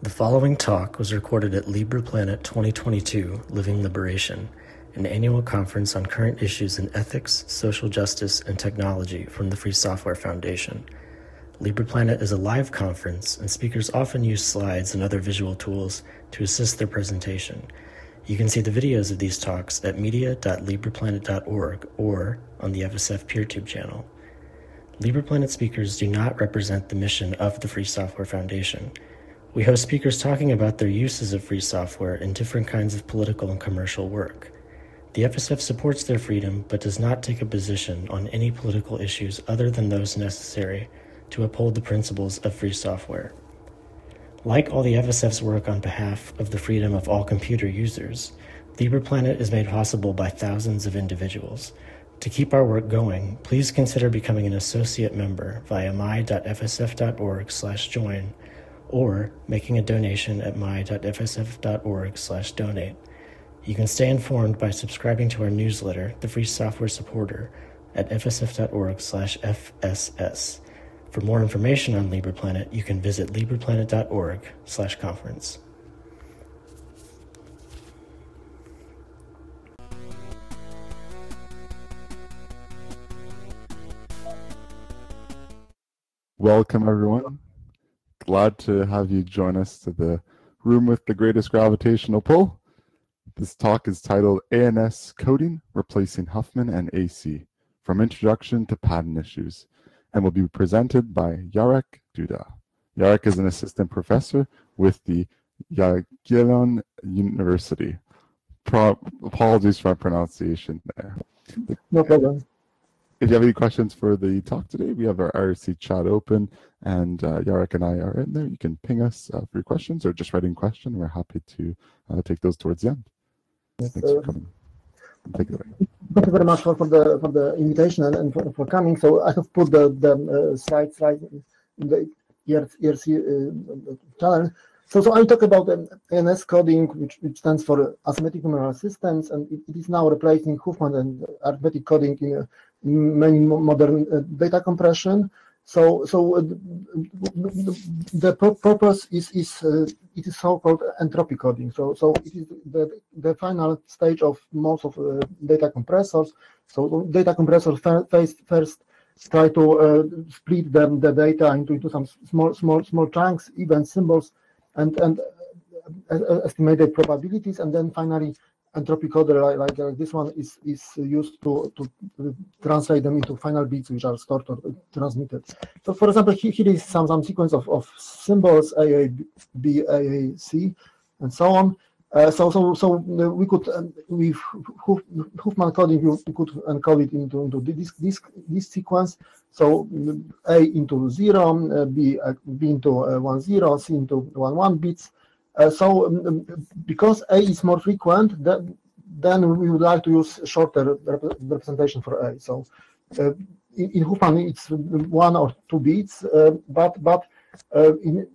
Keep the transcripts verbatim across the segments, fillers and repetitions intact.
The following talk was recorded at LibrePlanet twenty twenty-two, Living Liberation, an annual conference on current issues in ethics, social justice, and technology from the Free Software Foundation. LibrePlanet is a live conference, and speakers often use slides and other visual tools to assist their presentation. You can see the videos of these talks at media dot libreplanet dot org or on the F S F PeerTube channel. LibrePlanet speakers do not represent the mission of the Free Software Foundation. We host speakers talking about their uses of free software in different kinds of political and commercial work. The F S F supports their freedom, but does not take a position on any political issues other than those necessary to uphold the principles of free software. Like all the F S F's work on behalf of the freedom of all computer users, LibrePlanet is made possible by thousands of individuals. To keep our work going, please consider becoming an associate member via my dot f s f dot org slash join or making a donation at my dot f s f dot org slash donate. You can stay informed by subscribing to our newsletter, The Free Software Supporter, at f s f dot org slash f s s. For more information on LibrePlanet, you can visit libreplanet dot org slash conference. Welcome, everyone. Glad to have you join us to the room with the greatest gravitational pull. This talk is titled A N S Coding, Replacing Huffman and A C, From Introduction to Patent Issues, and will be presented by Jarek Duda. Jarek is an assistant professor with the Jagiellon University. Pro apologies for my pronunciation there. No problem. If you have any questions for the talk today, we have our I R C chat open, and uh, Jarek and I are in there. You can ping us uh, for your questions or just write in question. We're happy to uh, take those towards the end. Yes, Thanks uh, for coming. Take it away. Thank you very much for, for the for the invitation and, and for, for coming. So I have put the the uh, slide slide in the E R C uh, channel. So so I talk about um, A N S coding, which, which stands for Asymmetric Numeral Systems, and it, it is now replacing Huffman and arithmetic coding in, uh, in many modern uh, data compression. So so uh, the, the purpose is is uh, it is so-called entropy coding. So so it is the the final stage of most of uh, data compressors. So data compressors first first try to uh, split them the data into into some small small small chunks, even symbols, and and uh, estimate the probabilities, and then finally entropy coder like, like uh, this one is is used to to translate them into final bits which are stored or transmitted. So for example, here, here is some some sequence of, of symbols A A B A A C and so on. Uh, so so so we could um, with Huffman coding we could encode it into into this this this sequence. So A into zero, uh, B uh, B into uh, one zero, C into one one bits. Uh, so um, because A is more frequent, that, then we would like to use shorter rep representation for A. So uh, in, in Huffman it's one or two bits, uh, but but uh, in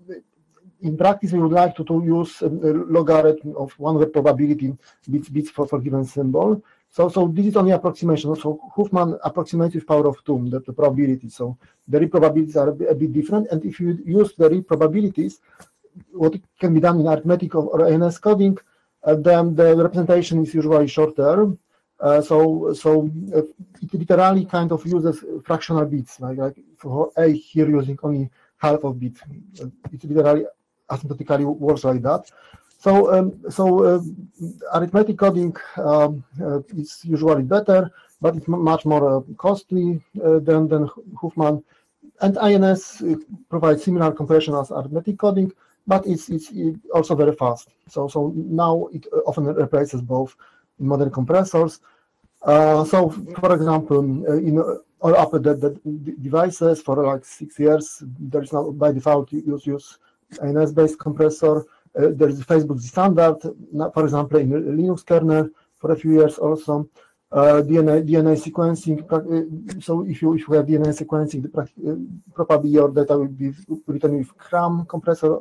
in practice we would like to, to use a logarithm of one over probability bits bits for, for given symbol. So so this is only approximation. So Huffman approximates with power of two the, the probability. So the real probabilities are a bit, a bit different, and if you use the real probabilities, what can be done in arithmetic or A N S coding, uh, then the representation is usually shorter. Uh, so so uh, it literally kind of uses fractional bits, like, like for A here using only half of bit. Uh, it literally asymptotically works like that. So um, so uh, arithmetic coding um, uh, is usually better, but it's much more uh, costly uh, than than Huffman. And I N S provides similar compression as arithmetic coding, but it's it's also very fast. So so now it often replaces both in modern compressors. Uh, so for example, in all Apple the, the devices for like six years, there is now by default you use use A N S based compressor. Uh, there is Facebook standard, for example, in Linux kernel for a few years also. Uh, D N A D N A sequencing. Uh, so if you if you have D N A sequencing, the, uh, probably your data will be written with CRAM compressor.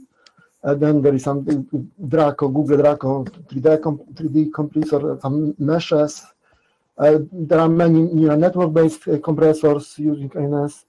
Uh, then there is some uh, Draco, Google Draco, three D, three D compressor, some meshes. Uh, there are many neural network-based uh, compressors using A N S.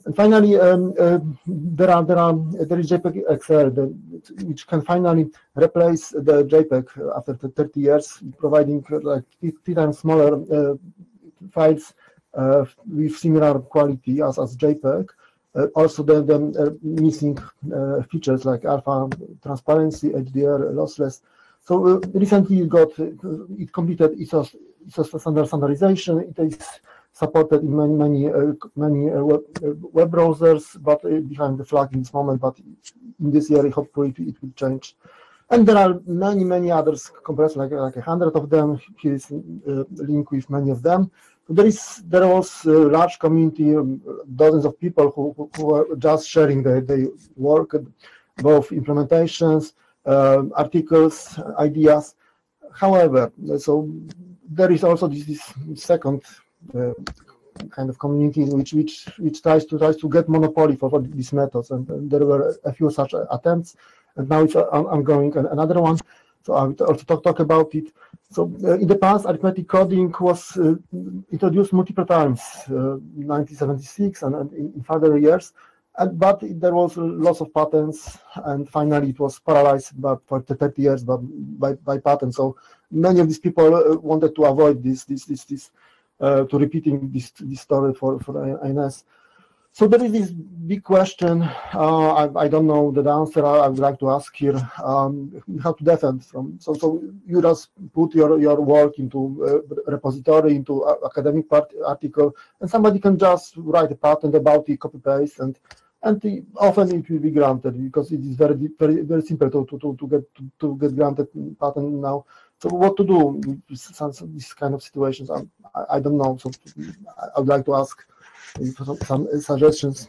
And finally, um, uh, there are there are there is JPEG X R, the, which can finally replace the JPEG after thirty years, providing like three times smaller uh, files uh, with similar quality as as JPEG. Uh, also, the, the uh, missing uh, features like alpha transparency, H D R, lossless. So uh, recently, it got uh, it completed I S O I S O standardization. It is supported in many many uh, many uh, web, uh, web browsers, but uh, behind the flag in this moment. But in this year, hopefully, it, it will change. And there are many many others compressed, like like a hundred of them. Here is a link with many of them. So there is there was a large community, um, dozens of people who, who, who are just sharing their, their work, both implementations, uh, articles, ideas. However, so there is also this, this second uh, kind of community which which which tries to tries to get monopoly for, for these methods, and, and there were a few such attempts, and now it's uh, ongoing another one. So I will also talk talk about it. So uh, in the past, arithmetic coding was uh, introduced multiple times, uh, nineteen seventy-six and, and in, in further years. And, but there was lots of patents, and finally it was paralyzed by, for thirty years by, by, by patents. So many of these people wanted to avoid this, this, this, this uh, to repeating this, this story for, for I N S. So there is this big question. Uh, I, I don't know the answer. I, I would like to ask here um, how to defend from. So, so you just put your, your work into a repository, into a academic part, article, and somebody can just write a patent about it, copy paste, and and the, often it will be granted because it is very very very simple to to, to, to get to, to get granted patent now. So what to do with some, some, these kind of situations? I, I don't know. So I would like to ask some, some suggestions.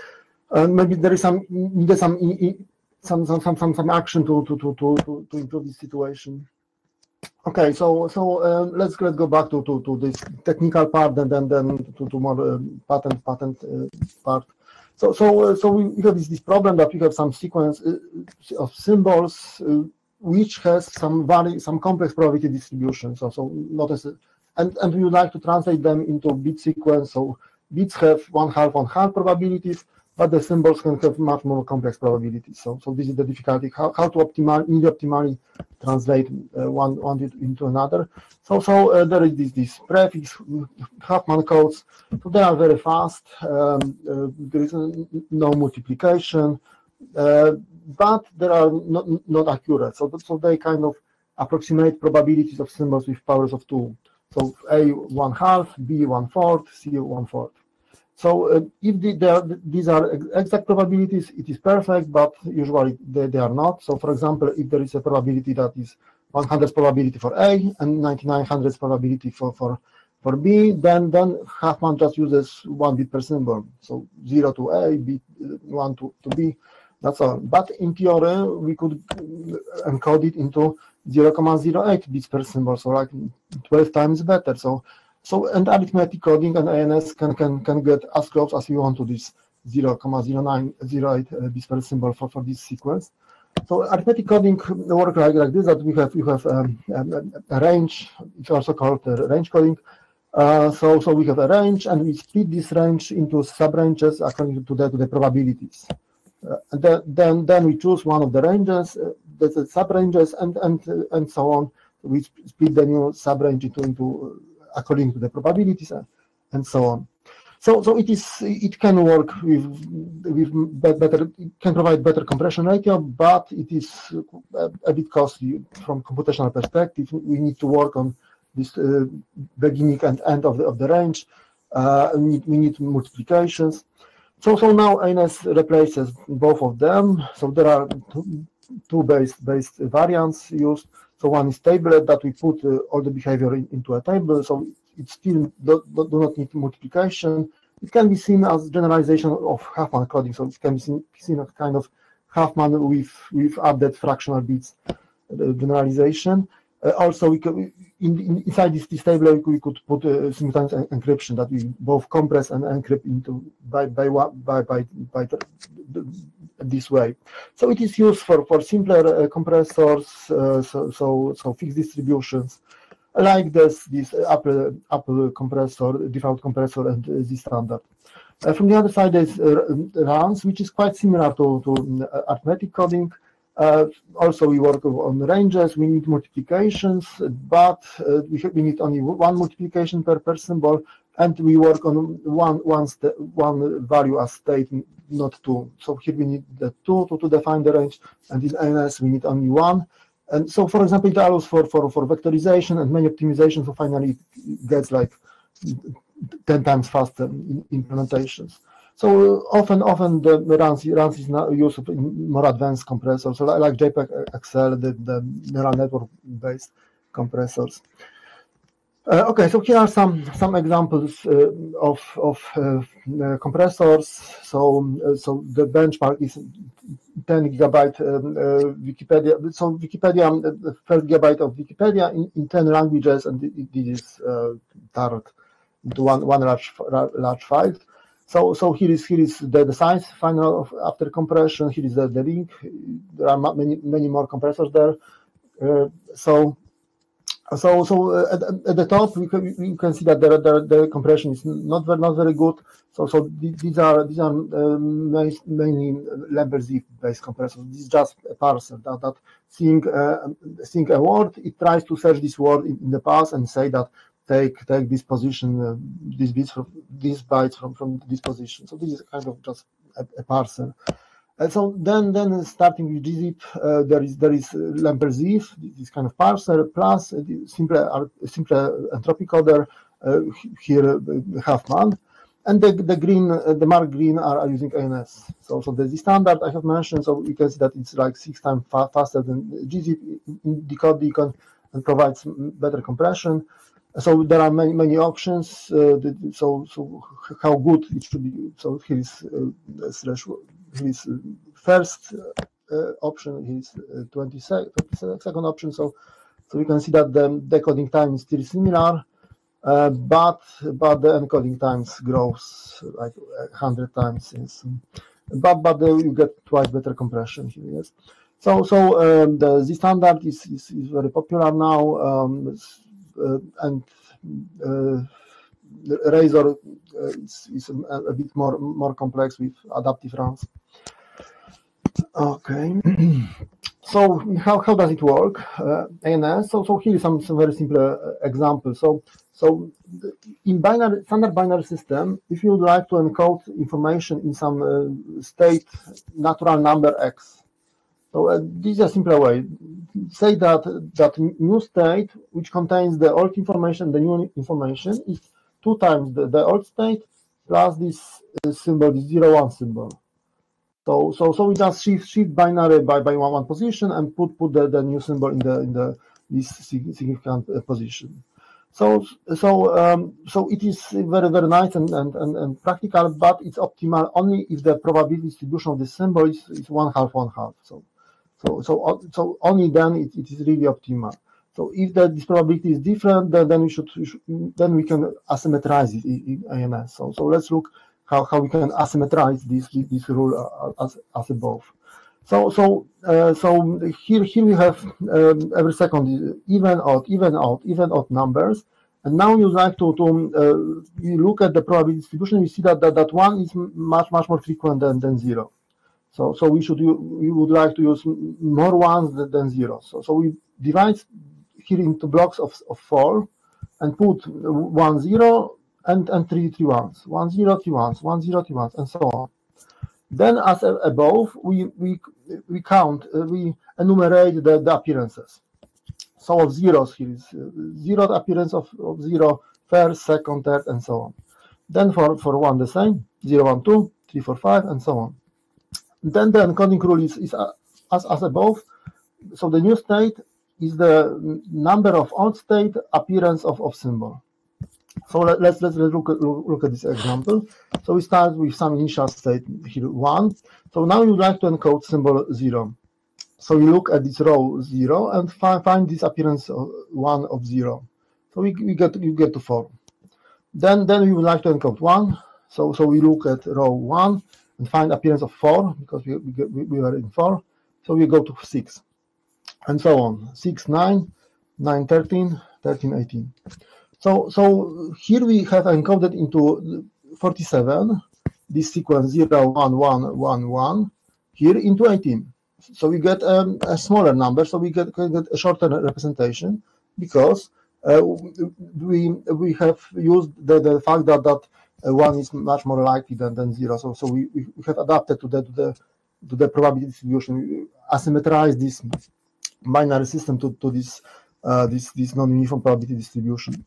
And maybe there is some needed some some some some some, some action to to to to to improve this situation. Okay, so so um, let's let's go back to to to this technical part, and then then to to more um, patent patent uh, part. So so uh, so we have this this problem that we have some sequence uh, of symbols uh, which has some very some complex probability distribution. So so notice it, and and we would like to translate them into bit sequence. So bits have one half one half probabilities, but the symbols can have much more complex probabilities. So so this is the difficulty, how, how to optimally optimally translate uh, one one into another. So so uh, there is this this prefix Huffman codes. So they are very fast. Um, uh, there is no multiplication, uh, but they are not not accurate. So so they kind of approximate probabilities of symbols with powers of two. So A one half, B one fourth, C one fourth. So uh, if the, they are, these are exact probabilities, it is perfect, but usually they, they are not. So for example, if there is a probability that is one hundredth probability for A and ninety-nine hundredths probability for, for, for B, then, then Huffman just uses one bit per symbol. So zero to A, B, one to, to B, that's all. But in theory, we could encode it into zero point zero eight bits per symbol, so like twelve times better. So So and arithmetic coding and A N S can can can get as close as you want to this zero point zero nine zero eight uh, bits per symbol for, for this sequence. So arithmetic coding works like, like this, that we have you have um, a, a range. It's also called uh, range coding. Uh, so so we have a range, and we split this range into sub-ranges according to the to the probabilities. Uh, and then, then then we choose one of the ranges, uh, that's the sub-ranges, and and uh, and so on. We split the new sub-range into into uh, according to the probabilities, and, and so on. So so it is it can work with with better, it can provide better compression ratio, but it is a, a bit costly from computational perspective. We need to work on this uh, beginning and end of the of the range. Uh, we need we need multiplications. So so now A N S replaces both of them. So there are two, two base based variants used. So one is tablet, that we put uh, all the behavior in, into a table. So it still do, do, do not need multiplication. It can be seen as generalization of Huffman coding. So it can be seen, seen as kind of Huffman with with added fractional bits uh, generalization. Uh, also, we could, in, in, inside this, this table, we could put uh, simultaneous encryption that we both compress and encrypt into by by by by, by the, the, this way. So it is used for for simpler uh, compressors, uh, so so so fixed distributions, like this this Apple Apple compressor, default compressor, and uh, the standard. Uh, from the other side, there's uh, runs, which is quite similar to, to arithmetic coding. Uh, also, we work on ranges. We need multiplications, but uh, we, we need only one multiplication per, per symbol, and we work on one one one value as state, not two. So here we need the two to, to define the range, and in A N S we need only one. And so, for example, it allows for for for vectorization and many optimizations. So finally, it gets like ten times faster in implementations. So often, often the runs, runs is now used in more advanced compressors, so like JPEG X L, the, the neural network-based compressors. Uh, okay, so here are some some examples uh, of of uh, uh, compressors. So uh, so the benchmark is ten gigabyte um, uh, Wikipedia. So Wikipedia, the first gigabyte of Wikipedia in, in ten languages, and it, it is uh, turned into one one large large file. So, so here is here is the, the size final of after compression. Here is the, the link. There are many many more compressors there. Uh, so, so so uh, at, at the top we can we can see that the, the, the compression is not very not very good. So so these are these are uh, mainly Lambert-Z based compressors. This is just a parser that that seeing uh, seeing a word, it tries to search this word in, in the past and say that. Take take this position, uh, these bits from these bytes from from this position. So this is kind of just a, a parser. And so then then starting with gzip, uh, there is there is Lambert-Z, this kind of parser plus uh, simple simple entropy coder uh, here uh, Huffman, and the the green uh, the mark green are, are using A N S. So so there's the standard I have mentioned. So you can see that it's like six times fa faster than gzip in decode decode and provides better compression. So there are many many options. Uh, so so how good it should be. So here is uh, slash here is first uh, option. Here is uh, twenty second option. So so you can see that the decoding time is still similar, uh, but but the encoding times grows like a hundred times. Since, but but uh, you get twice better compression here. Yes. So so um, the Z standard is, is is very popular now. Um, Uh, and uh, Razor uh, is, is a, a bit more more complex with adaptive runs. Okay, so how, how does it work? Uh, A N S. So so here is some, some very simple uh, example. So so in binary standard binary system, if you would like to encode information in some uh, state natural number X. So uh, this is a simpler way. Say that that new state, which contains the old information, the new information, is two times the, the old state plus this uh, symbol, the zero one symbol. So so so we just shift shift binary by by one, one position and put put the, the new symbol in the in the this significant uh, position. So so um, so it is very very nice and, and and and practical, but it's optimal only if the probability distribution of the symbol is, is one half one half. So. So, so, so only then it, it is really optimal. So, if the this probability is different, then, then we should, we should then we can asymmetrize it in, in A N S. So, so let's look how, how we can asymmetrize this this rule as as above. So, so, uh, so here here we have um, every second even odd, even odd, even odd numbers. And now you like to to uh, you look at the probability distribution. We see that that, that one is much much more frequent than than zero. So, so we should we would like to use more ones than zeros. So, so we divide here into blocks of, of four, and put one zero and and three three ones, one zero three ones, one zero three ones, and so on. Then, as above, we we we count uh, we enumerate the, the appearances. So of zeros here is uh, zero appearance of, of zero, first, second, third, and so on. Then for for one the same, zero one two, three four five, and so on. Then the encoding rule is, is uh, as, as above. So the new state is the number of old state appearance of, of symbol. So let, let's let's look at, look at this example. So we start with some initial state here one. So now you would like to encode symbol zero. So you look at this row zero and find find this appearance of one of zero. So we, we get you get to four. Then then we would like to encode one. So so we look at row one and find appearance of four because we we, get, we we were in four. So we go to six, and so on. Six, nine, nine, thirteen, thirteen, eighteen. So so here we have encoded into forty-seven, this sequence zero, one, one, one, one here into eighteen. So we get um, a smaller number, so we get, get a shorter representation because uh, we we have used the, the fact that that uh, one is much more likely than, than zero. So so we, we have adapted to the to the to the probability distribution. We asymmetrize this binary system to, to this uh, this this non-uniform probability distribution.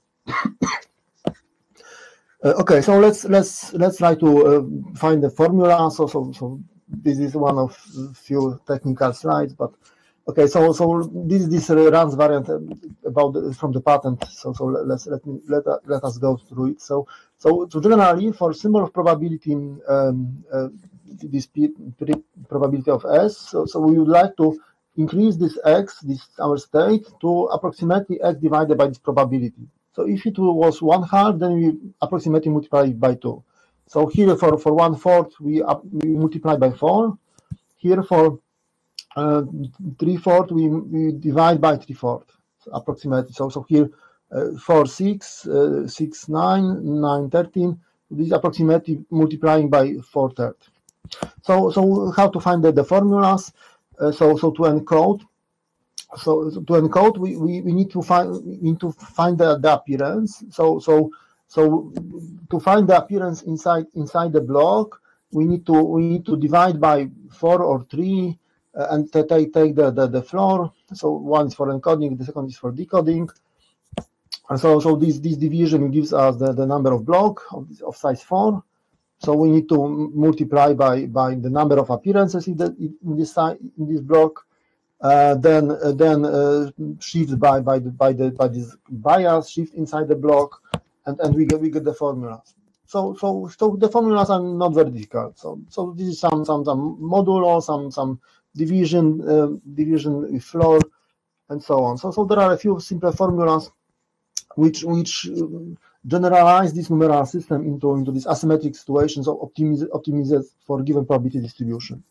uh, okay, so let's let's let's try to uh, find the formula. So so so. This is one of few technical slides, but okay. So, so this this runs variant about the, from the patent. So, so let's let me let let us go through it. So, so, so generally for symbol of probability, um, uh, this p, p probability of S. So, so we would like to increase this x, this our state, to approximately x divided by this probability. So, if it was one half, then we approximately multiply it by two. So here for, for one fourth, we, up, we multiply by four. Here for uh, three fourth, we, we divide by three fourth, so approximately. So, so here uh, four, six, uh, six, nine, nine, thirteen. This is approximately multiplying by four third. So, so how to find the, the formulas? Uh, so, so to encode. So, so to encode, we, we, we need to find we need to find the, the appearance. So, so. So to find the appearance inside inside the block, we need to we need to divide by four or three uh, and take take the, the the floor. So one is for encoding, the second is for decoding. And so so this this division gives us the, the number of block of, of size four. So we need to multiply by by the number of appearances in the in this in this block. Uh, then uh, then uh, shift by by the by the by this bias shift inside the block. And, and we get we get the formulas. So so so the formulas are not very difficult. So so this is some some some modulo, some some division uh, division floor, and so on. So so there are a few simple formulas which which generalize this numeral system into into these asymmetric situations of optimize optimized for given probability distribution.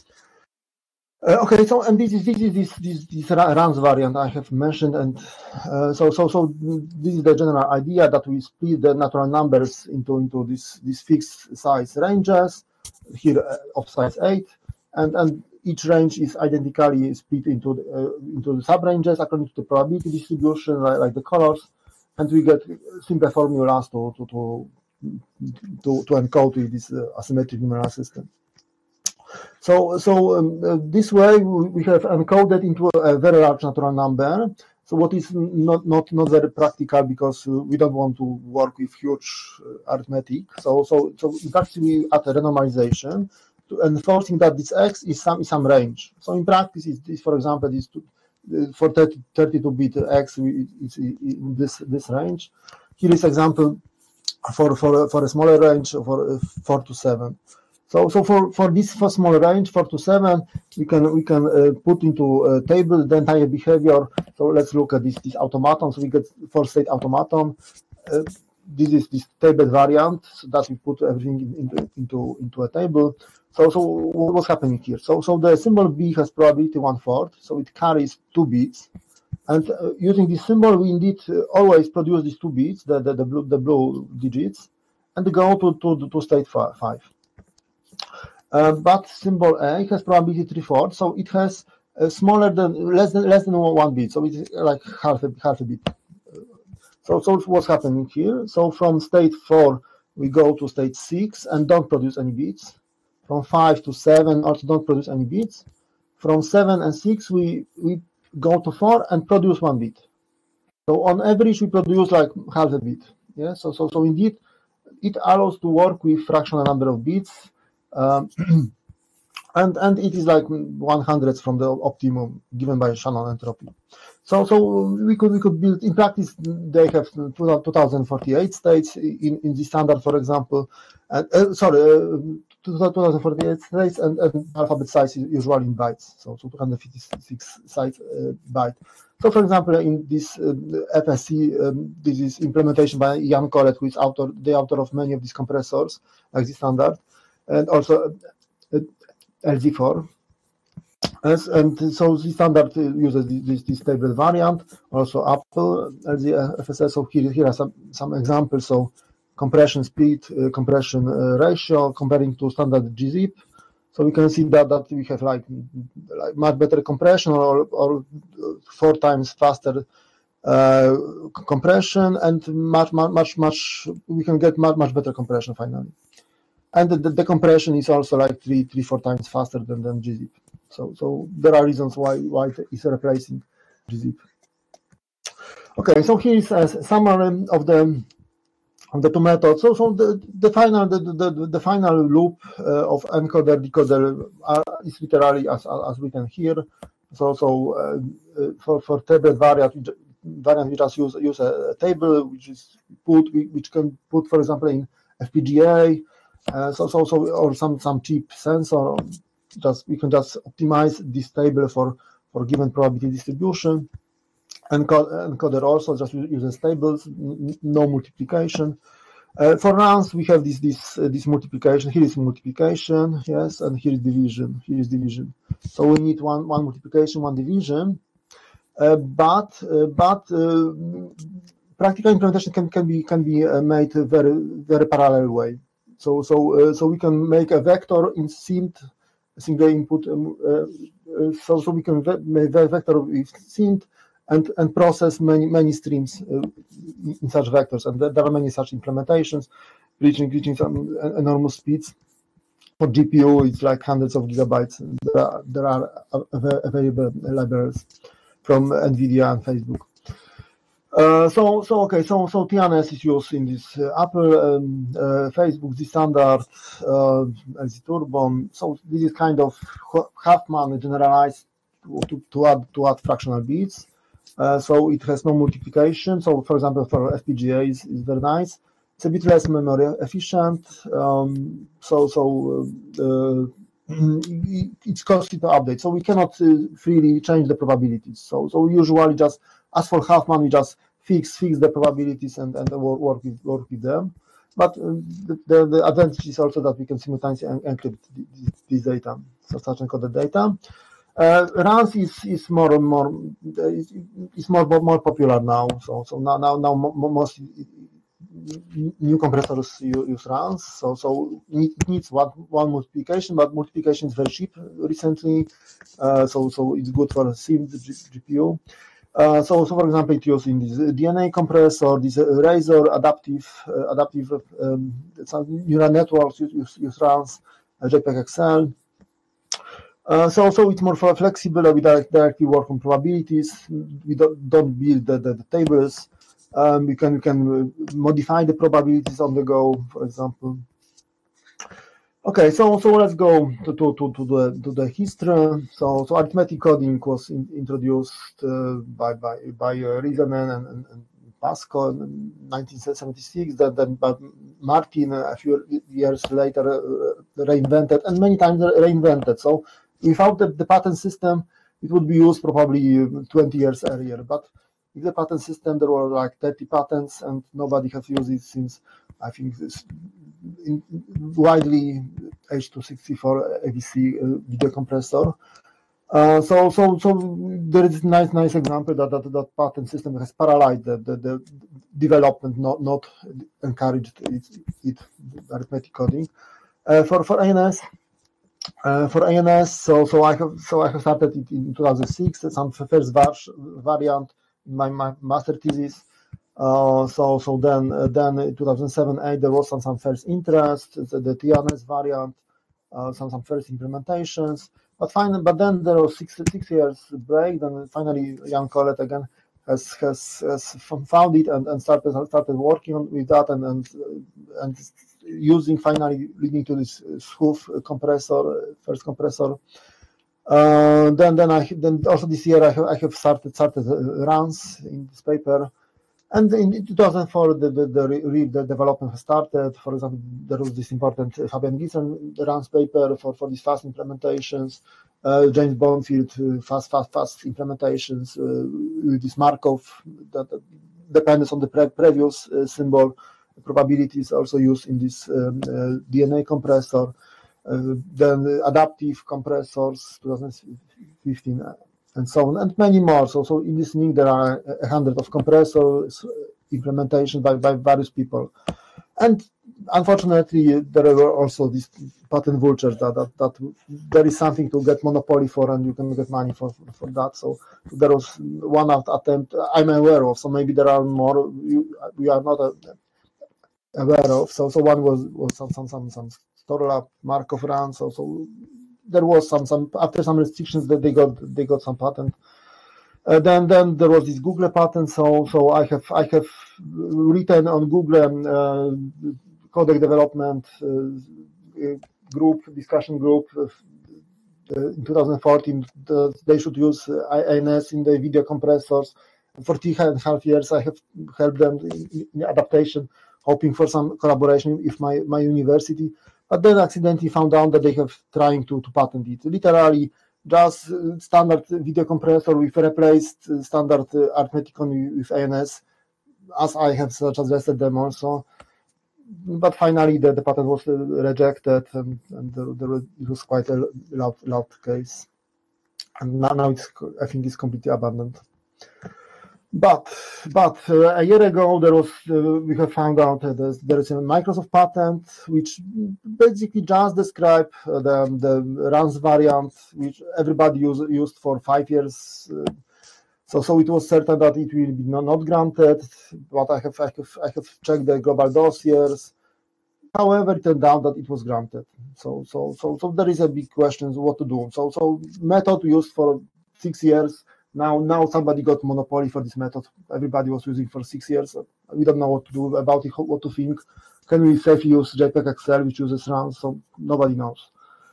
Uh, okay, so and this is this is this this, this runs variant I have mentioned, and uh, so so so this is the general idea that we split the natural numbers into into this these fixed size ranges here uh, of size eight, and and each range is identically split into the, uh, into the subranges according to the probability distribution, like, like the colors, and we get simple formulas to to to to, to encode with this uh, asymmetric numeral system. So, so um, uh, this way we have encoded into a very large natural number. So, what is not not not very practical because we don't want to work with huge uh, arithmetic. So, so so in practice we add a renormalization to enforcing that this x is some is some range. So, in practice, is this, for example, this two, uh, for thirty-two bit x is in this this range. Here is example for for for a smaller range for uh, four to seven. So, so for, for this for smaller range, four to seven, we can we can uh, put into a table the entire behavior. So let's look at this this automaton. So we get four state automaton. Uh, this is this table variant so that we put everything into into into a table. So so what's happening here? So so the symbol B has probability one fourth. So it carries two bits, and uh, using this symbol, we indeed uh, always produce these two bits, the the, the blue the blue digits, and go to to to state five. Uh, but symbol A has probability three fourths, so it has uh, smaller than less than less than one bit, so it's like half a half a bit. So so what's happening here? So from state four we go to state six and don't produce any bits. From five to seven also don't produce any bits. From seven and six we we go to four and produce one bit. So on average we produce like half a bit. Yeah. So so so indeed it allows to work with fractional number of bits. Um, and and it is like one hundredth from the optimum given by Shannon entropy. So so we could we could build in practice. They have two thousand forty-eight states in in the standard, for example. And uh, sorry, uh, two thousand forty-eight states, and, and alphabet size is usually in bytes. So, so two hundred fifty-six size uh, byte. So, for example, in this uh, F S C, um, this is implementation by Jan Kollett, who is author the author of many of these compressors, like the standard. And also uh, L Z four. As, and so the standard uses this, this table variant. Also Apple L Z F S S. So here, here are some, some examples. So compression speed, uh, compression uh, ratio comparing to standard G zip. So we can see that that we have like, like much better compression or or four times faster uh, compression and much much much much we can get much much better compression finally. And the, the compression is also like three three four times faster than than G zip. So so there are reasons why why it's replacing G zip. Okay, so here is a summary of the of the two methods. So, so the, the final the, the, the final loop uh, of encoder decoder uh, is literally as as written here. So so uh, for for table variant variant we just use use a table which is put which can put, for example, in F P G A. Uh, so so so or some some cheap sensor. Just we can just optimize this table for for given probability distribution. Encoder also just uses tables, no multiplication. Uh, for rounds, we have this this uh, this multiplication. Here is multiplication, yes, and here is division. Here is division. So we need one one multiplication, one division. Uh, but uh, but uh, practical implementation can can be can be uh, made a very very parallel way. So so uh, so we can make a vector in synced single input. Um, uh, so so we can make a vector with synced. And, and process many many streams uh, in such vectors, and there are many such implementations, reaching reaching some enormous speeds. For G P U, it's like hundreds of gigabytes. There are, there are available libraries from NVIDIA and Facebook. Uh, so so okay, so so T N S is used in this uh, Apple, um, uh, Facebook, Z standard, uh, L Z Turbo. So this is kind of Huffman generalized to, to, to add to add fractional bits. Uh, so it has no multiplication. So, for example, for F P G A is, is very nice. It's a bit less memory efficient. Um, so, so uh, it's costly to update. So we cannot uh, freely change the probabilities. So, so we usually just, as for Huffman, we just fix fix the probabilities and and work with work with them. But uh, the, the the advantage is also that we can simultaneously encrypt this, this data, so such encoded data. Uh, runs is is more and more is, is more more popular now. So so now now now most new compressors use runs. So so it needs one one multiplication, but multiplication is very cheap recently. Uh, so so it's good for a SIMD G P U. Uh, so so for example, it uses in this D N A compressor, this uh, Razor adaptive uh, adaptive um, some neural networks use use, use runs, uh, JPEG-X L. Uh, so, so it's more flexible. We direct, directly work on probabilities. We don't, don't build the, the, the tables. Um, we can we can modify the probabilities on the go, for example. Okay, so so let's go to to to, to the to the history. So so arithmetic coding was in, introduced uh, by by by uh, Riesemann and, and, and Pascal in nineteen seventy-six. That then but Martin a few years later uh, reinvented, and many times reinvented. So without the, the patent system, it would be used probably twenty years earlier. But with the patent system, there were like thirty patents, and nobody has used it since, I think, this in, widely H two sixty-four A V C uh, video compressor. Uh, so, so, so there is a nice, nice example that that, that patent system has paralyzed the, the, the development, not not encouraged it, it arithmetic coding. Uh, for for A N S. Uh, for A N S, so so I have so I have started it in two thousand six. Some first variant in my, my master thesis. Uh, so so then uh, then in two thousand seven eight there was some some first interest, the, the T N S variant, uh, some some first implementations. But finally, but then there was six six years break. Then finally, Jan Kollett again has has, has found it and, and started started working on, with that and and and. using finally leading to this Schoof compressor, first compressor. Uh, then, then I then also this year I have, I have started started runs in this paper, and in two thousand four the the, the, the, the development has started. For example, there was this important Fabian Giesen runs paper for for these fast implementations. Uh, James Bonfield uh, fast fast fast implementations uh, with this Markov that, that depends on the pre previous uh, symbol. Probabilities also used in this um, uh, D N A compressor, uh, then adaptive compressors, twenty fifteen, and so on, and many more. So, so in this link there are a hundred of compressors implementation by, by various people, and unfortunately, there were also these patent vultures that, that that there is something to get monopoly for, and you can get money for for that. So there was one attempt I'm aware of. So maybe there are more we are not aware of. So so one was was some some some some Storlab Markov run. So so there was some some after some restrictions that they got they got some patent. Uh, then, then there was this Google patent. So, so I have I have written on Google uh, codec development uh, group discussion group uh, in two thousand fourteen. The, they should use A N S in the video compressors. For three and a half years, I have helped them in, in adaptation, hoping for some collaboration with my my university. But then accidentally found out that they have trying to to patent it. Literally. Just standard video compressor, we've replaced standard Arithmeticon with A N S, as I have suggested them also. But finally, the, the patent was rejected, and, and the, the, it was quite a loud, loud case. And now, now it's, I think it's completely abandoned. But but uh, a year ago, there was uh, we have found out that there's, there is a Microsoft patent which basically just describe uh, the the runs variant, which everybody use, used for five years. Uh, so so it was certain that it will be not, not granted. But I have I have I have checked the global dossiers. However, it turned out that it was granted. So so so so there is a big question what to do. So so method used for six years. Now, now somebody got monopoly for this method. Everybody was using for six years. We don't know what to do about it, what to think. Can we safely use JPEG-Excel, which uses runs? So nobody knows.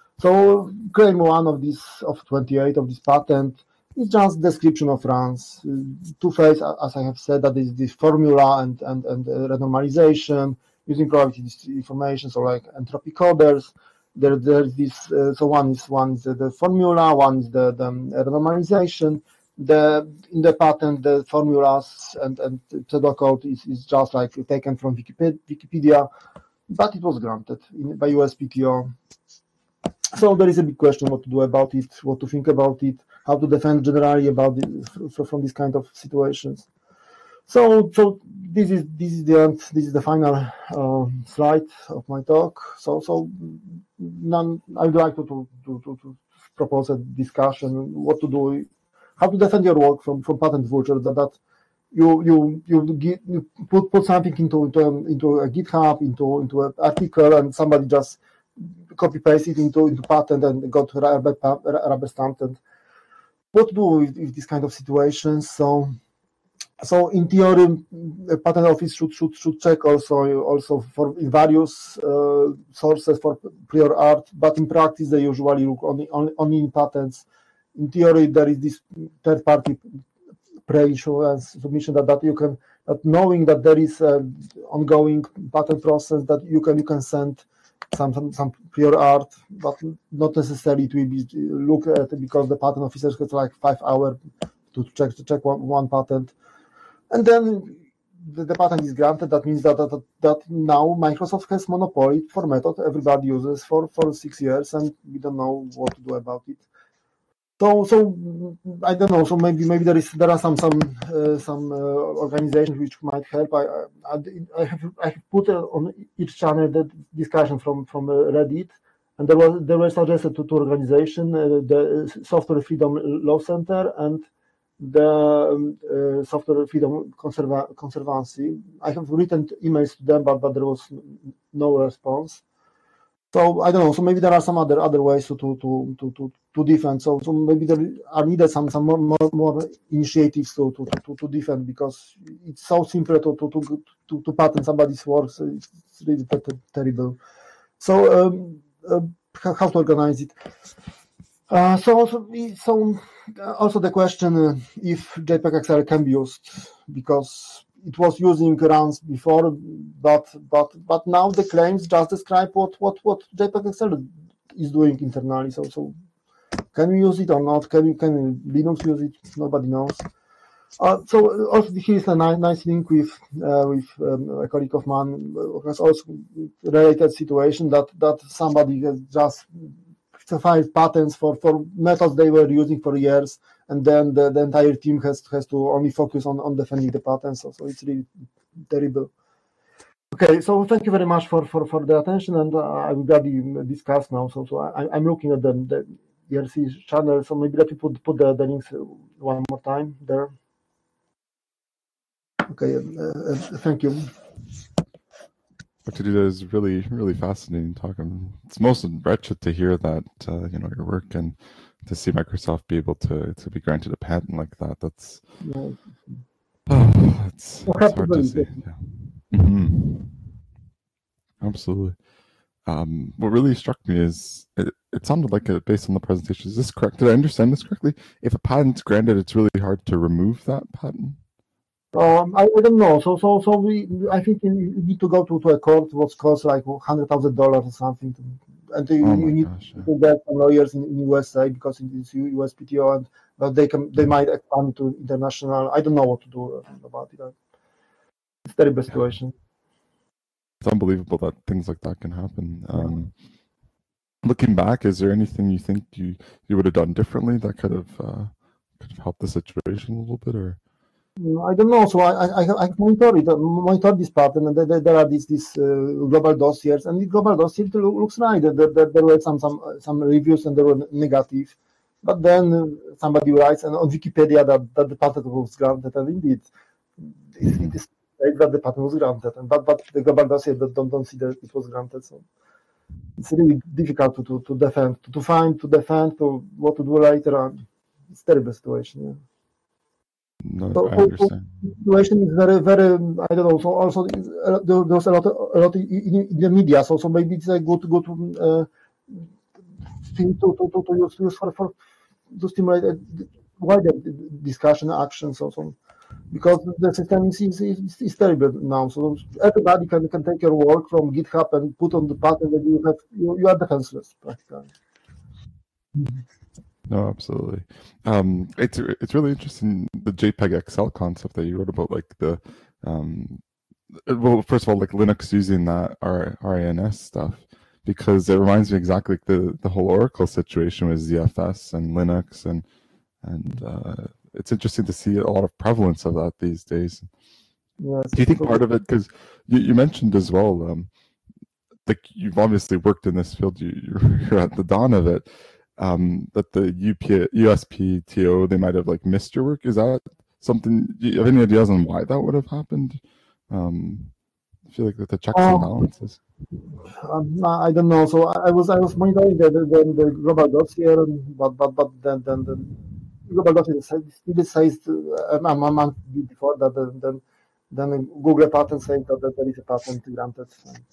So claim one of these, of twenty-eight of this patent, is just description of runs. Two-phase, as I have said, that is this formula and and and uh, renormalization using probability information, so like entropy coders. There, there's this. Uh, so one is one is the, the formula, one is the, the renormalization. The in the patent, the formulas and and pseudocode is, is just like taken from Wikipedia, but it was granted in, by U S P T O. So there is a big question what to do about it, what to think about it, how to defend generally about it from this kind of situations. So so this is this is the end. This is the final uh, slide of my talk. So so none, I would like to to, to to to propose a discussion what to do. How to defend your work from, from patent vulture, that, that you you you, get, you put put something into into, into a GitHub, into into an article, and somebody just copy paste it into into patent and got rubber, rubber stamped. And what to do with, with this kind of situations? So so in theory, the patent office should should should check also also for in various uh, sources for prior art, but in practice they usually look only only, only in patents. In theory, there is this third-party pre-issuance submission that, that you can, that knowing that there is an ongoing patent process, that you can you can send some some, some prior art, but not necessarily it will be looked at because the patent officers has like five hours to check to check one, one patent, and then the, the patent is granted. That means that, that that now Microsoft has monopoly for method everybody uses for for six years, and we don't know what to do about it. So, so I don't know. So maybe, maybe there is there are some some uh, some uh, organizations which might help. I I, I have I have put uh, on each channel the discussion from from uh, Reddit, and there was there were suggested to two organizations: uh, the Software Freedom Law Center and the um, uh, Software Freedom Conserva- Conservancy. I have written emails to them, but but there was no response. So I don't know. So maybe there are some other other ways to to to to to, to defend. So so maybe there are needed some some more more, more initiatives to, to to to defend, because it's so simple to to to to, to patent somebody's works. It's really t- t- terrible. So um, uh, how to organize it? Uh, so so so also the question uh, if JPEG-Excel can be used, because it was using runs before, but but but now the claims just describe what what what JPEG-Excel is doing internally. So so can we use it or not? Can we, can Linux use it? Nobody knows. Uh, so also here is a nice, nice link with uh, with um, a colleague of mine who has also related situation that that somebody has just filed patents for for methods they were using for years, and then the, the entire team has has to only focus on, on defending the patents. So, so it's really terrible. Okay, so thank you very much for, for, for the attention, and uh, I will gladly discuss now. So so I, I'm looking at the, the E R C channel, so maybe let me put, put the, the links one more time there. Okay, uh, uh, thank you. Doctor Duda is really, really fascinating talking. It's most wretched to hear that, uh, you know, your work and to see Microsoft be able to, to be granted a patent like that. That's, Yeah. oh, it's, So it's happy hard to to be see. Yeah. Mm-hmm. Absolutely. Um, what really struck me is it, it sounded like it based on the presentation. Is this correct? Did I understand this correctly? If a patent's granted, it's really hard to remove that patent? Um, I, I don't know. So so so we I think you need to go to, to a court what's cost like hundred thousand dollars or something, to, and you, Oh you my need gosh. Yeah. to get some lawyers in, in U S A because it is U S P T O, and but they can they might expand to international. I don't know what to do about it. It's a terrible situation. It's unbelievable that things like that can happen. Um, looking back, is there anything you think you, you would have done differently that could have uh, could have helped the situation a little bit, or? I don't know. So I I, I monitor it, monitor this pattern, and there, there are these these uh, global dossiers, and the global dossier looks right. There, there, there were some some some reviews, and they were negative, but then somebody writes, and on Wikipedia that, that the patent was granted, and indeed it, it is that the patent was granted, and but but the global dossier don't don't see that it was granted. So it's really difficult to to, to defend, to, to find, to defend, to what to do later. It's a terrible situation. Yeah. No, So, I so, so understand. the situation is very, very. I don't know. So also uh, there, there's a lot, a lot in, in the media. So, so maybe it's a good, good uh, thing to to, to, to use, use for, for to stimulate a wider discussion, action. So, so because the system is, is, is, is terrible now. So everybody can, can take your work from GitHub and put on the pattern that you have. You, you are defenseless practically. No, absolutely. Um, it's it's really interesting, the JPEG X L concept that you wrote about, like the um, well, first of all, like Linux using that R RANS stuff, because it reminds me exactly like the the whole Oracle situation with Z F S and Linux, and and uh, it's interesting to see a lot of prevalence of that these days. Yes. Do you think So, part of it, because you, you mentioned as well, um, like you've obviously worked in this field, you, you're at the dawn of it, um, that the U P, U S P T O, they might have like missed your work. Is that something, do you have any ideas on why that would have happened? Um, I feel like with the checks and um, balances. Um, I don't know. So I was I was monitoring the the, the, the global dossier, but but but then then the global dossier still says uh, a month before that. Then then Google patent saying that, that there is a patent granted.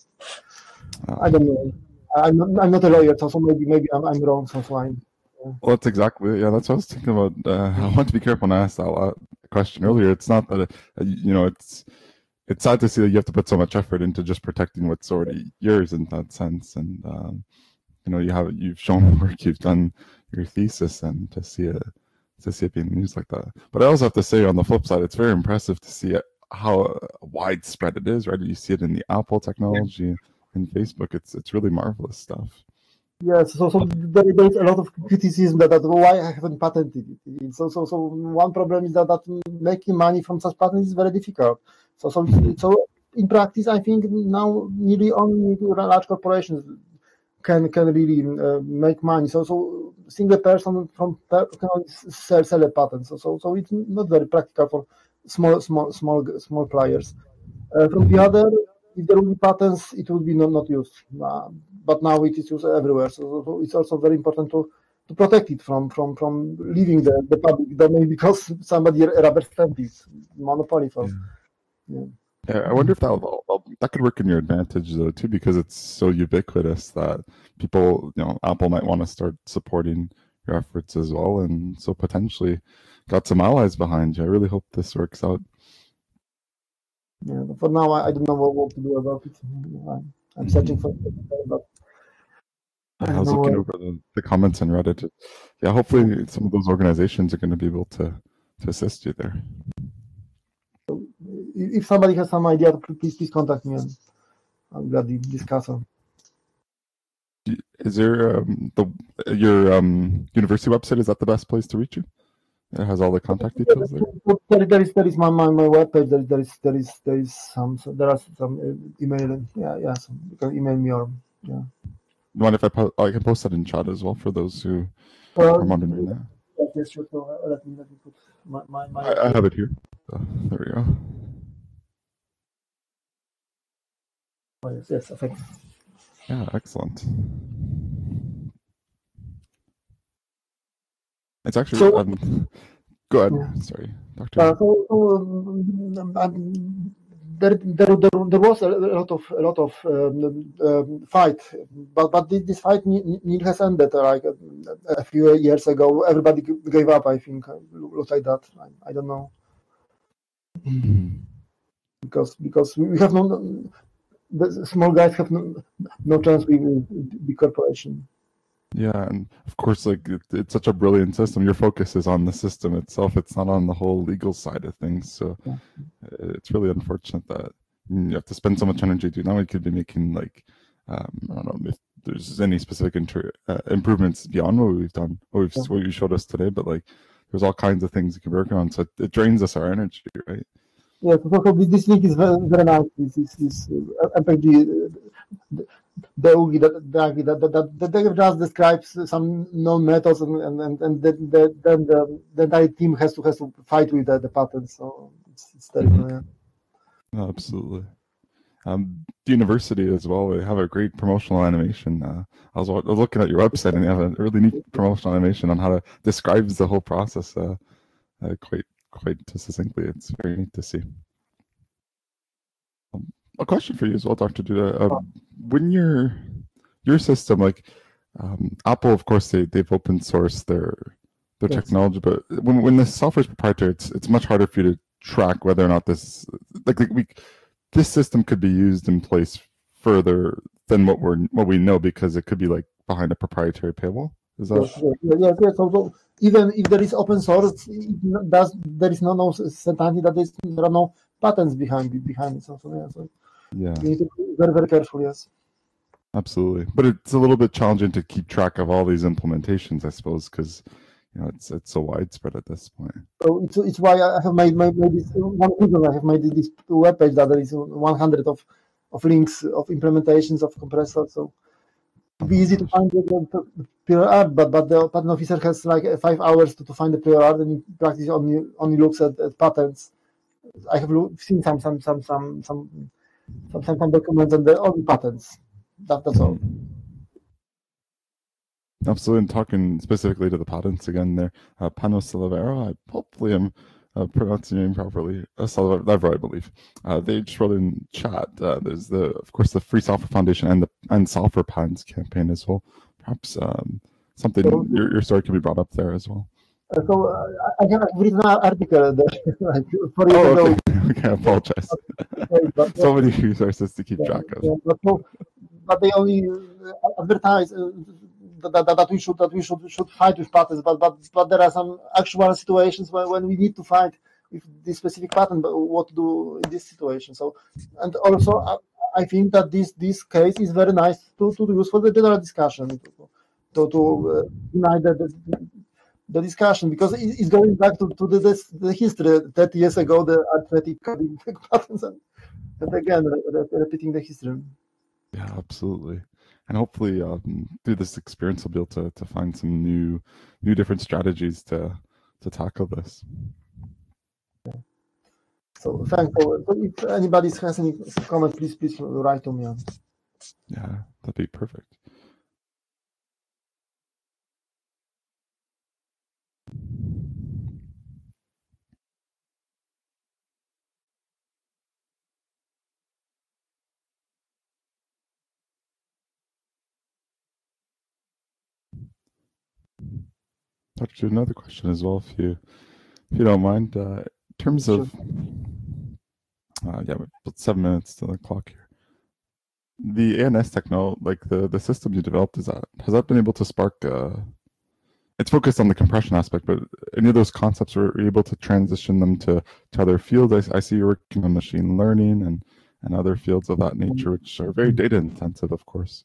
Uh, I don't know. I'm not, I'm not a lawyer, so, so maybe maybe I'm, I'm wrong. So so I'm. Yeah. well, that's exactly, yeah, that's what I was thinking about. Uh, I want to be careful when I asked that question earlier. It's not that, uh, you know, it's, it's sad to see that you have to put so much effort into just protecting what's already yours in that sense. And, um, you know, you have, you've shown the work, you've done your thesis, and to see it, to see it being used like that. But I also have to say, on the flip side, it's very impressive to see it, how widespread it is, right? You see it in the Apple technology, in Facebook. It's, it's really marvelous stuff. Yes, so so there, there is a lot of criticism that, that why I haven't patented it. So so so one problem is that, that making money from such patents is very difficult. So so so in practice, I think now nearly only large corporations can can really uh, make money. So so single person from can only sell sell a patent. So so so it's not very practical for small small small small players. Uh, from the other, if there will be patents, it will be not, not used. Uh, but now it is used everywhere. So, so it's also very important to, to protect it from from from leaving the, the public domain because somebody rubber stamped it. Monopoly for. Yeah. Yeah, I wonder if that that could work in your advantage though too, because it's so ubiquitous that people, you know, Apple might want to start supporting your efforts as well, and so potentially got some allies behind you. I really hope this works out. Yeah, but for now, I, I don't know what, what to do about it. I'm, I'm searching for it, but Yeah, I I was know. looking over the, the comments on Reddit. Yeah, hopefully some of those organizations are going to be able to to assist you there. If somebody has some idea, please please contact me, and I'll gladly discuss it. Is there um, the your um, university website? Is that the best place to reach you? It has all the contact details there. There, there is there is my my, my webpage. There, there is there is there is some so there are some uh, email. Yeah, yeah. Some, you can email me or yeah. You mind if I po- I can post that in chat as well for those who Well, are monitoring that? yes, sure. So uh, let me let me put my my. my I, I have it here. Uh, there we go. Oh, yes, yes, thanks. Yeah, excellent. It's actually. So- um, go ahead. Yeah. Sorry, Doctor Uh, so, so um, um, there, there, there, there was a lot of a lot of um, um, fight, but but this, this fight nearly has ended. Like a, a few years ago, everybody g- gave up. I think looks like that. I, I don't know Mhm. because because we have no the small guys have no, no chance with with big corporation. Yeah, and of course, like it, it's such a brilliant system. Your focus is on the system itself. It's not on the whole legal side of things. So Yeah. uh, it's really unfortunate that you have to spend so much energy doing that. We could be making like um, I don't know if there's any specific inter- uh, improvements beyond what we've done, what we've Yeah. what you showed us today. But like, there's all kinds of things you can work on. So it, it drains us our energy, right? Yeah, so, so this link is very, very nice. This is this uh, M P G. Uh, the U G I that that that that that they just describes some known methods and and and, and then the, then the the entire team has to has to fight with the, the patterns. So it's, it's terrible. Yeah. No, absolutely. Um, the university as well. They have a great promotional animation. Uh, I was wa- looking at your website, and you have a really neat promotional animation on how to describes the whole process uh, uh, quite quite succinctly. It's very neat to see. Um, a question for you as well, Doctor Duda. Uh, when your your system, like um, Apple, of course, they they've open sourced their their Yes. technology, but when when the software is proprietary, it's it's much harder for you to track whether or not this like, like we this system could be used in place further than what we're what we know because it could be like behind a proprietary paywall. Is that Yes, yes, yes, yes, yes. So, so even if there is open source, it no- does there is no no certainty that there's, there are no patents behind it behind it. So, so, yeah, so yeah, you need to be very very careful. Yes. absolutely. But it's a little bit challenging to keep track of all these implementations, I suppose, because you know it's it's so widespread at this point. So it's, it's why I have made, made, made this one reason I have made this web page that there is one hundred of, of links of implementations of compressors. So it'd be easy to find the, the, the prior art, but but the patent officer has like five hours to, to find the prior art, and he practically only only looks at, at patents. I have look, seen some some some some some some some, some documents and they're only patents. That, that's all. Absolutely, and talking specifically to the patents again there, uh, Pano Silvera, I hopefully am uh, pronouncing your name properly, uh, Silvera, I believe. Uh, they just wrote in chat, uh, there's the, of course, the Free Software Foundation and the and Software Patents campaign as well. Perhaps um, something, So- your, your story can be brought up there as well. Uh, so uh, I have written an article there, like four years Oh, ago. okay, okay, I apologize. But- So many resources to keep Yeah, track of. yeah, but, no, but they only uh, advertise uh, that, that, that we should that we should should fight with patents. But but but there are some actual situations when, when we need to fight with this specific patent. But what to do in this situation? So and also I, I think that this this case is very nice to, to use for the general discussion to to, to uh, deny the, the the discussion because it, it's going back to, to the, this, the history thirty years ago the arthritic coding patents and, and again re, re, repeating the history. Yeah, absolutely. And hopefully, um, through this experience, we'll be able to, to find some new, new different strategies to to tackle this. So thanks. So if anybody has any comment, please please write to me. Yeah, that'd be perfect. Doctor, another question as well, if you if you don't mind. Uh, in terms of, uh, yeah, we've got seven minutes to the clock here. The A N S techno, like the the system you developed, is that has that been able to spark? Uh, it's focused on the compression aspect, but any of those concepts were you able to transition them to to other fields? I, I see you're working on machine learning and and other fields of that nature, which are very data intensive, of course.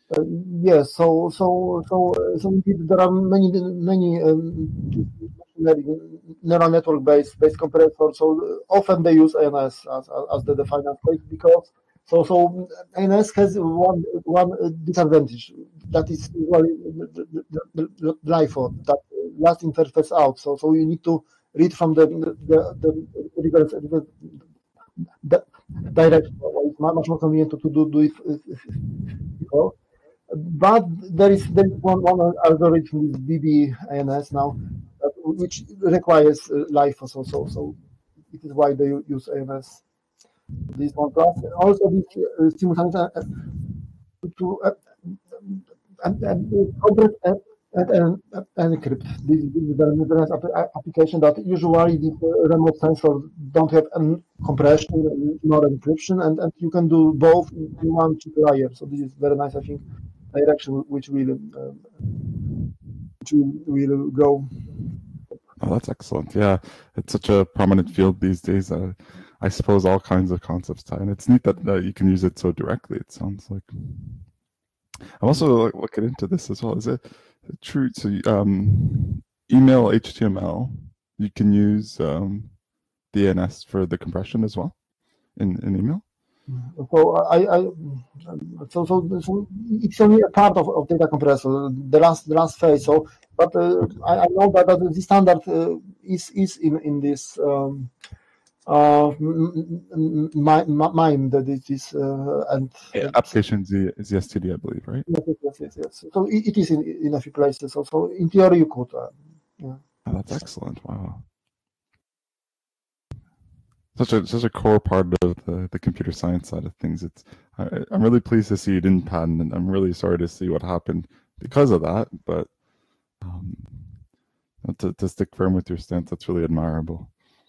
Uh, yes, so so so uh, so indeed there are many many um, neural network based based compressors. So often they use A N S as as, as the defined state because so so A N S has one one disadvantage that is usually the, the, the LIFO, that last interface out. So so you need to read from the the the, reverse, reverse the direction. It's much more convenient to, to do do it before. But there is there is one, one algorithm with B B A N S now, uh, which requires uh, LIFO. So so so it is why they use A N S. This one plus also this uh, simultaneous uh, to uh, and, and compress and, and, and encrypt. This is the nice application that usually the remote sensors don't have any compression nor encryption, and, and you can do both in one chip layer. So this is very nice, I think, direction which will um, which will, will go. Oh, that's excellent. Yeah, it's such a prominent field these days. Uh, I suppose all kinds of concepts tie, and it's neat that uh, you can use it so directly. It sounds like. I'm also looking into this as well. Is it true? So, um, email H T M L, you can use um, the A N S for the compression as well in, in email. So I, I so, so so it's only a part of, of data compressor, the last the last phase. So, but uh, I, I know that, that the standard uh, is is in in this um, uh, MIME that it is uh, and yeah, application Z, ZSTD, I believe, right? Yes, yes, yes, yes. So it, it is in in a few places. So, so in theory you could. Uh, yeah. Oh, that's excellent. Wow. Such a such a core part of the, the computer science side of things. It's I, I'm really pleased to see you didn't patent, and I'm really sorry to see what happened because of that. But um, to, to stick firm with your stance, that's really admirable.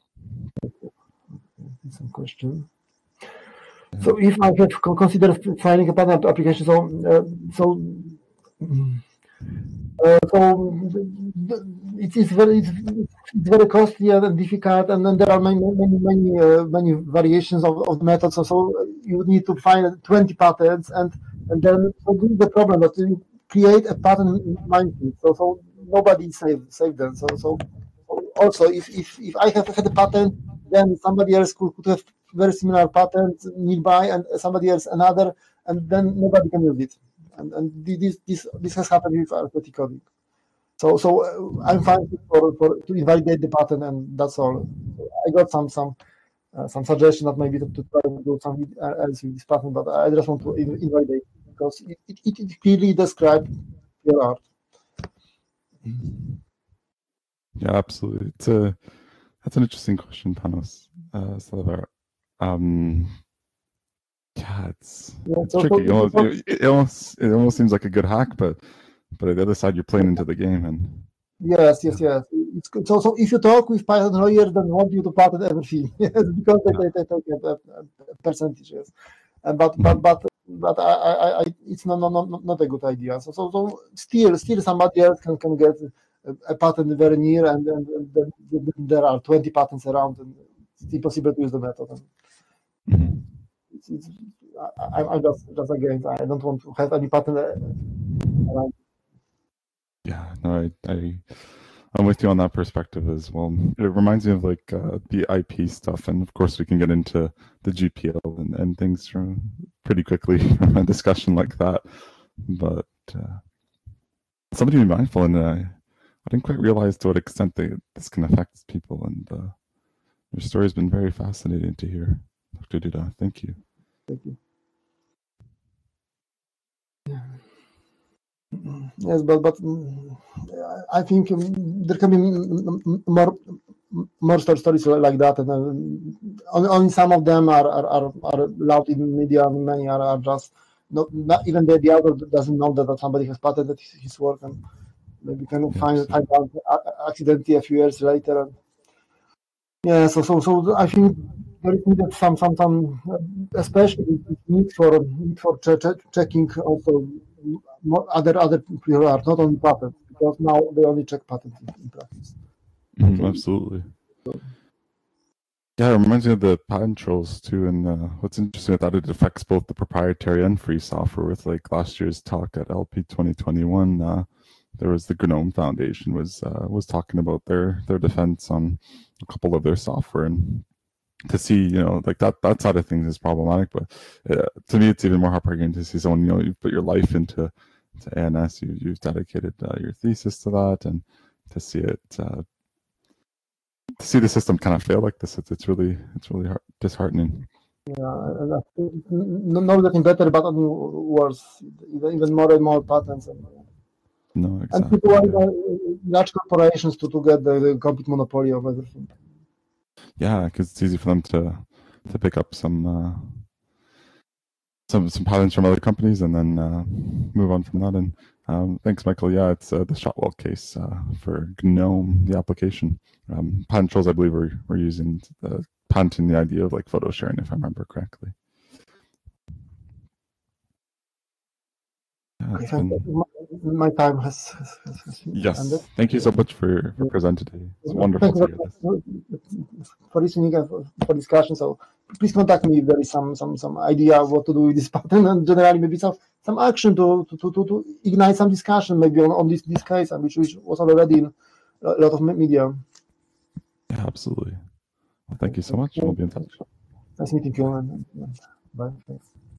Some question. Yeah. So if I have considered filing a patent application, so uh, so. Uh, so it is very it's, it's very costly and difficult, and then there are many many many uh, many variations of, of the method. So, so you need to find twenty patents, and and then so this is the problem that you create a patent in minefield. So so nobody save save them. So so also if if if I have had a patent, then somebody else could, could have very similar patent nearby, and somebody else another, and then nobody can use it. And, and this this this has happened with arithmetic coding. So so uh, I'm fine for, for to invalidate the patent, and that's all. I got some some uh, some suggestion that maybe to, to try to do something else with this patent, but I just want to invalidate it because it, it, it clearly describes your art. Yeah, absolutely. It's a that's an interesting question, Panos. Uh, Salazar. Um, Yeah, it's, yeah, it's so tricky. So, it, almost, it, it almost it almost seems like a good hack, but but on the other side, you're playing into the game. And yes, yes, yes. It's good. So so if you talk with Python lawyers, then want you to patent everything, yes, because they, yeah. they, they take a, a percentage, yes. And but but but but I, I, I it's not not not not a good idea. So so, so still still somebody else can, can get a, a patent very near, and then there are twenty patents around, and it's impossible to use the method. Mm-hmm. It's, it's, I, I'm just just against. I don't want to have any patent around. Yeah, no, I, I I'm with you on that perspective as well. It reminds me of like uh, the I P stuff, and of course we can get into the G P L and, and things from pretty quickly from a discussion like that. But uh, something to be mindful, and uh, I didn't quite realize to what extent they, this can affect people. And uh, your story has been very fascinating to hear, Doctor Duda. Thank you. Thank you. Yeah. Yes, but but I think there can be more more stories like that, and uh, only some of them are are, are, are allowed in media. Many are, are just not, not even the, the author doesn't know that, that somebody has patented his, his work, and maybe can yeah, find find out accidentally a few years later. And, yeah, so so so I think there is needed some some some especially need for need for ch ch checking also other other prior art, not only patents, because now they only check patents in, in practice. Mm, absolutely. So, Yeah, it reminds me of the patent trolls too. And uh, what's interesting is that it affects both the proprietary and free software. With like last year's talk at L P twenty twenty-one, uh, there was the GNOME Foundation was uh, was talking about their their defense on a couple of their software, and to see, you know, like that that side of things is problematic. But uh, to me, it's even more heartbreaking to see someone, you know, you've put your life into to A N S, you, you've dedicated uh, your thesis to that, and to see it. Uh, to see the system kind of fail like this, it's, it's really it's really heart, disheartening. Yeah, and I think no, not getting better, but only worse. Even, even more and more patents. And, no, exactly. And people want yeah. large corporations to, to get the, the complete monopoly of everything. Yeah, because it's easy for them to to pick up some uh, some some patents from other companies and then uh, move on from that. And um, thanks, Michael. Yeah, it's uh, the Shotwell case uh, for GNOME, the application. Um, patent trolls, I believe, were, were using the patenting the idea of like photo sharing, if I remember correctly. Yeah, it's been... my, my time has, has, has yes. ended. Thank you so much for, for presenting today. It's wonderful to hear this. For listening and for, for discussion. So please contact me if there is some some some idea of what to do with this pattern, and generally maybe some some action to to to, to ignite some discussion maybe on, on this this case, which which was already in a lot of media. Yeah, absolutely. Well, thank you so much. We'll be in touch. Nice meeting you. And, and bye. Thanks.